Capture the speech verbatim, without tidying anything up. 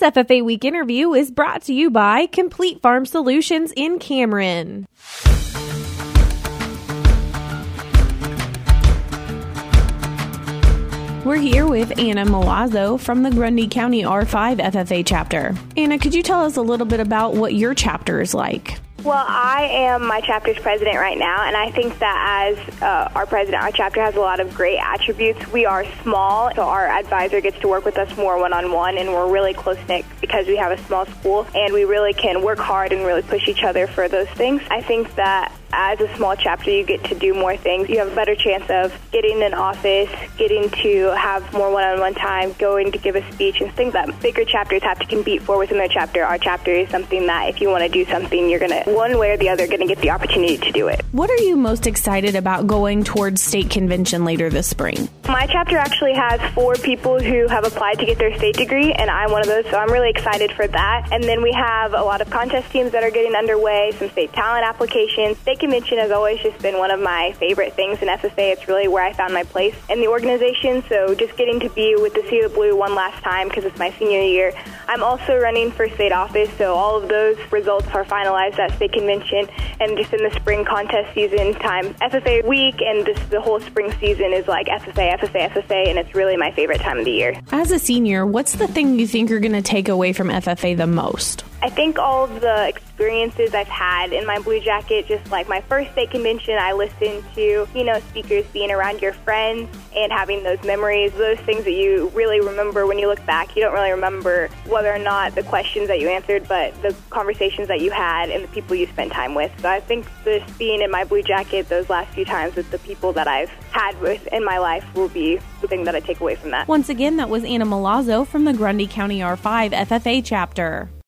F F A Week interview is brought to you by Complete Farm Solutions in Cameron. We're here with Anna Milazzo from the Grundy County R five F F A chapter. Anna, could you tell us a little bit about what your chapter is like? Well, I am my chapter's president right now, and I think that as uh, our president, our chapter has a lot of great attributes. We are small, so our advisor gets to work with us more one-on-one, and we're really close-knit because we have a small school, and we really can work hard and really push each other for those things. I think that as a small chapter, you get to do more things. You have a better chance of getting an office, getting to have more one-on-one time, going to give a speech, and things that bigger chapters have to compete for within their chapter. Our chapter is something that if you want to do something, you're going to, one way or the other, going to get the opportunity to do it. What are you most excited about going towards state convention later this spring? My chapter actually has four people who have applied to get their state degree, and I'm one of those, so I'm really excited for that. And then we have a lot of contest teams that are getting underway, some state talent applications. State convention has always just been one of my favorite things in F F A. It's really where I found my place in the organization, so just getting to be with the Sea of Blue one last time because it's my senior year. I'm also running for state office, so all of those results are finalized at state convention, and just in the spring contest season time, F F A week and this, the whole spring season is like F F A, F F A, F F A, and it's really my favorite time of the year. As a senior, what's the thing you think you're going to take away from F F A the most? I think all of the experiences I've had in my Blue Jacket, just like my first state convention, I listened to, you know, speakers being around your friends and having those memories, those things that you really remember when you look back. You don't really remember whether or not the questions that you answered, but the conversations that you had and the people you spent time with. So I think just being in my Blue Jacket those last few times with the people that I've had with in my life will be the thing that I take away from that. Once again, that was Anna Milazzo from the Grundy County R five F F A chapter.